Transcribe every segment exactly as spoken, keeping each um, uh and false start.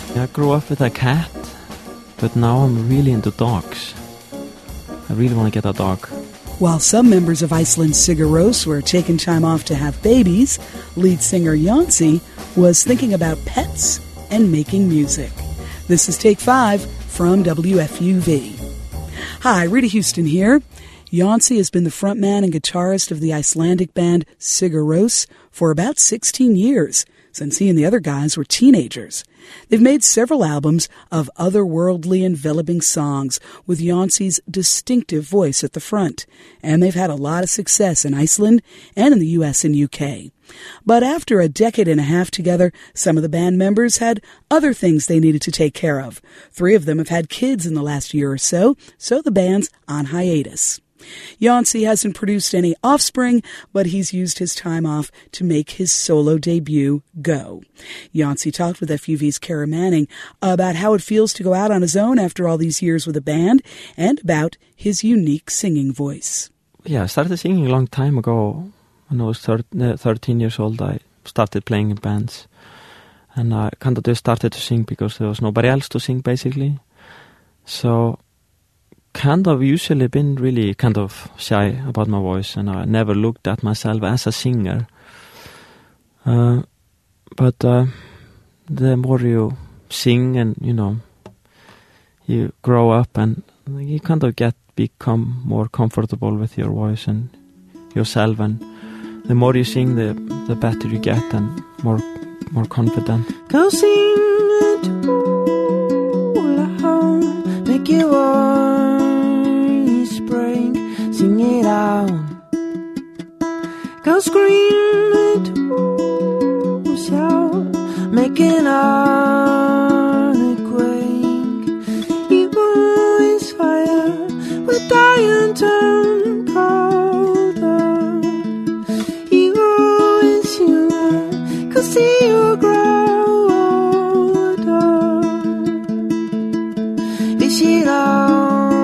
I grew up with a cat, but now I'm really into dogs. I really want to get a dog. While some members of Iceland's Sigur Rós were taking time off to have babies, lead singer Jónsi was thinking about pets and making music. This is Take Five from W F U V. Hi, Rita Houston here. Jónsi has been the frontman and guitarist of the Icelandic band Sigur Rós for about sixteen years, since he and the other guys were teenagers. They've made several albums of otherworldly, enveloping songs with Jónsi's distinctive voice at the front, and they've had a lot of success in Iceland and in the U S and U K. But after a decade and a half together, some of the band members had other things they needed to take care of. Three of them have had kids in the last year or so, so the band's on hiatus. Jónsi hasn't produced any offspring, but he's used his time off to make his solo debut go. Jónsi talked with F U V's Kara Manning about how it feels to go out on his own after all these years with a band, and about his unique singing voice. Yeah, I started singing a long time ago. When I was thirteen years old, I started playing in bands. And I kind of just started to sing because there was nobody else to sing, basically. So kind of usually been really kind of shy about my voice, and I never looked at myself as a singer. Uh, but uh, the more you sing and, you know, you grow up and you kind of get become more comfortable with your voice and yourself, and the more you sing, the the better you get and more more confident. Go sing it all out, make you sing it out. Go scream it, ooh, shout, make an earthquake. Evil is fire, we'll die and turn colder. Evil is human, 'cause see you grow older. Is it all?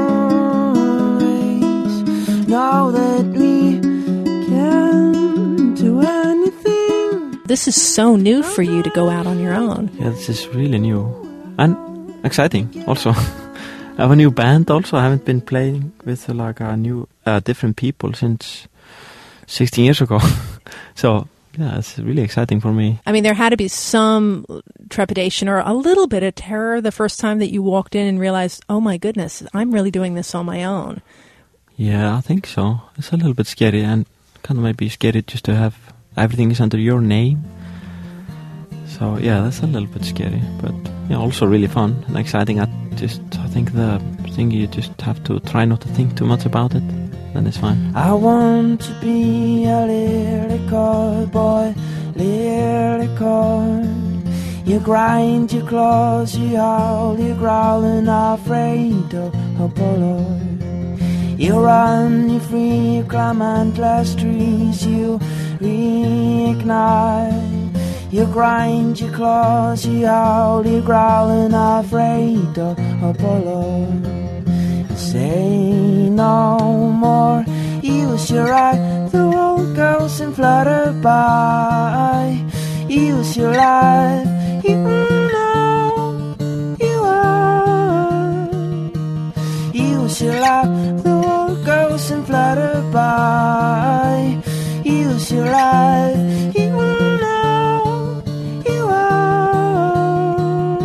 Know that we can do anything. This is so new for you to go out on your own. Yeah, this is really new and exciting also. I have a new band also. I haven't been playing with like a new, uh, different people since sixteen years ago. So yeah, it's really exciting for me. I mean, there had to be some trepidation or a little bit of terror the first time that you walked in and realized, oh my goodness, I'm really doing this on my own. Yeah, I think so. It's a little bit scary, and kind of maybe scary just to have everything is under your name. So yeah, that's a little bit scary, but yeah, also really fun and exciting. I just, I think the thing you just have to try not to think too much about it, then it's fine. I want to be a lyrical boy, lyrical. You grind your claws, you howl, you growl, and are afraid of a bullet. You run, you free, you climb endless trees, you reignite. You grind your claws, you howl, you growl, and are afraid of a bullet. Say no more, use your eye, the world goes and flutter by. Use your life, you know you are. Use your life, the world goes and flutter by. Use your life, you know you are.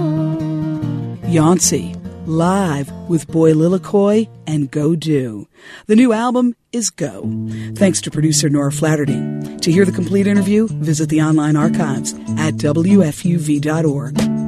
Jónsi, live with Boy Lillikoi and Go Do. The new album is Go. Thanks to producer Nora Flaherty. To hear the complete interview, visit the online archives at W F U V dot org.